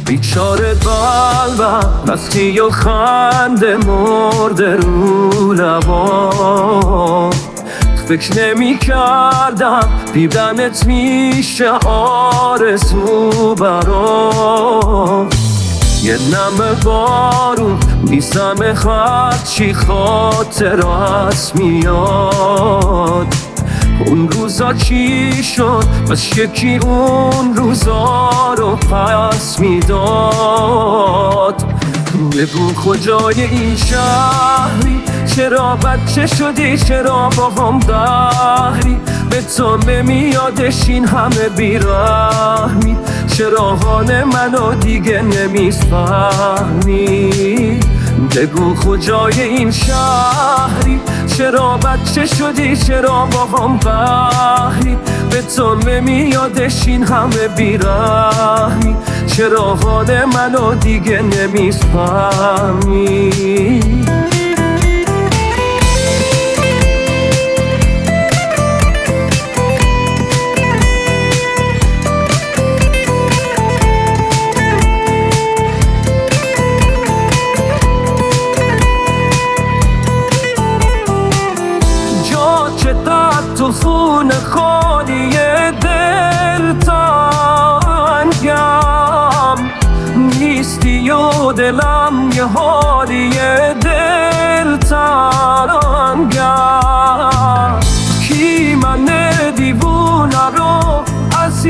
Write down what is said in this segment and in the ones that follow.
بیچاره قلبم وقتی و خنده مرده رو لبام فکر نمی کردم دیدنت میشه آرزو برام یه نم بارون میزم هرچی خاطرت میاد اون روزا چی شد بس یکی اون روزا رو پس میداد بگو کجای این شهری چرا بچه شدی چرا با هم قهری به تو نمیادش این همه بیرحمی چرا حال منو دیگه نمیفهمی بگو کجای این شهری چرا بچه شدی چرا با هم قهری به تو نمیادش این همه بیرحمی چرا حال منو دیگه نمیفهمی تو خونه خالی دل تنگم نیستی و دلم یه حالی دل تنگم کی من دیوونه رو از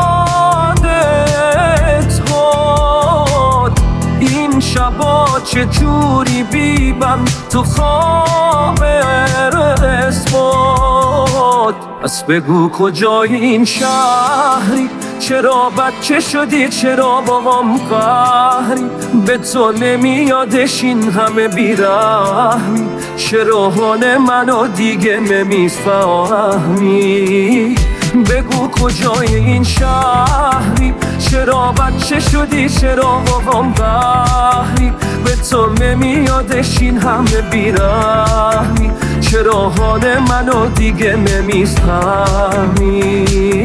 یادت بود این شبا چجوری بیبم تو خواب اسمت پس بگو کجای این شهری چرا بچه شدی چرا با هم قهری به تو نمیادش این همه بیرحمی چرا حال منو دیگه نمیفهمی بگو کجای این شهری چرا بچه شدی چرا با هم قهری به تو نمیادش این همه بیرحمی چرا حال منو دیگه نمیفهمی